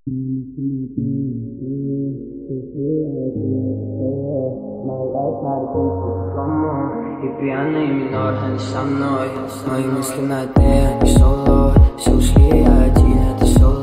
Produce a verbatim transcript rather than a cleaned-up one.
И пьяный минор, они со мной. Мои мысли на дне, они соло. Все ушли, я один, это соло.